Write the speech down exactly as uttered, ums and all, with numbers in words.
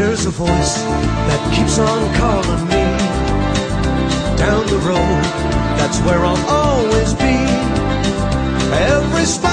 There's a voice that keeps on calling me down the road, that's where I'll always be. Every spot